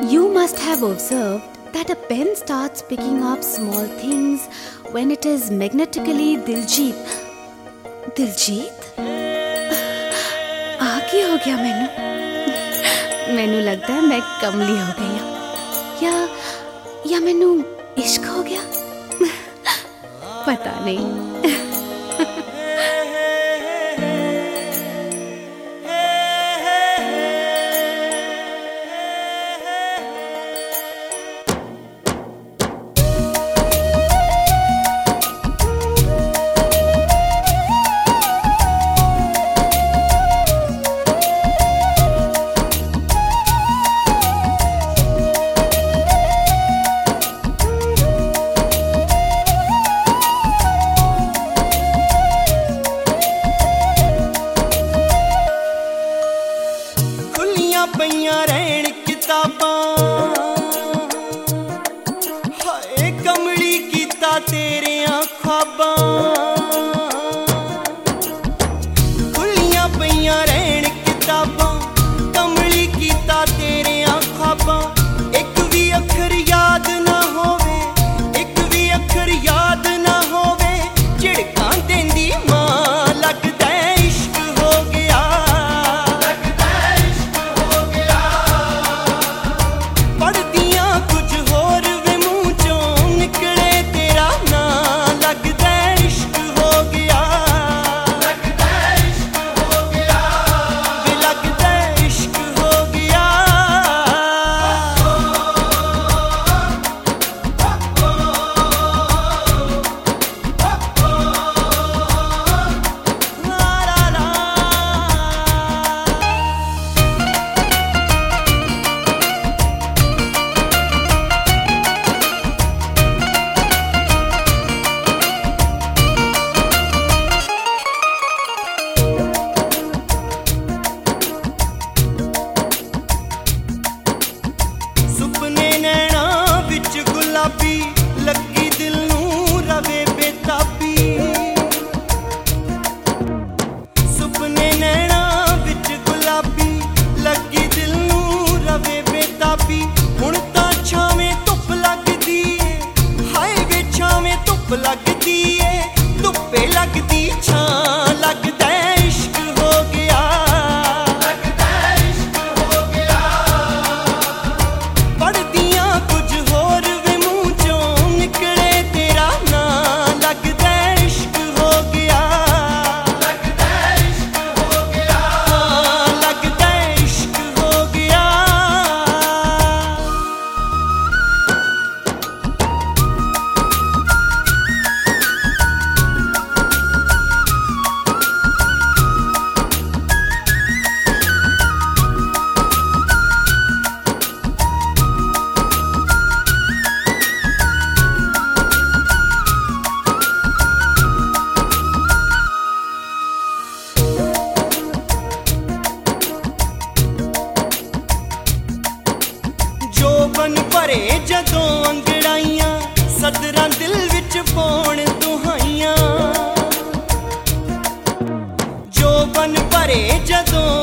You must have observed that a pen starts picking up small things when it is magnetically Diljit. Diljit? आगे हो गया मैनू लगता है मैं कमली हो गई हूँ या मैनू इश्क हो गया पता नहीं। पईयां रहन किताबां हाय कमली कीता तेरियां ख्वाबां खुलियां पईयां रहन किताबां कमली कीता तेरियां ख्वाबां एक भी अखर याद ना होवे एक भी अखर याद ना होवे झिड़कां देंदी मां लगदा इश्क हो गया लगी दिल नू रवे बेताबी सुपने नैना विच गुलाबी लगी दिल नू रवे बेताबी हुण तां छावें धुप लगदी ए हाय वे छावें धुप लगदी ए धुप्पे लगदी छां लगदा इश्क हो गया पढ़दियां कुछ होर जोबन भरे जदों अंगड़ाइयां सदरां दिल विच पौण दुहाइयां जोबन भरे जदों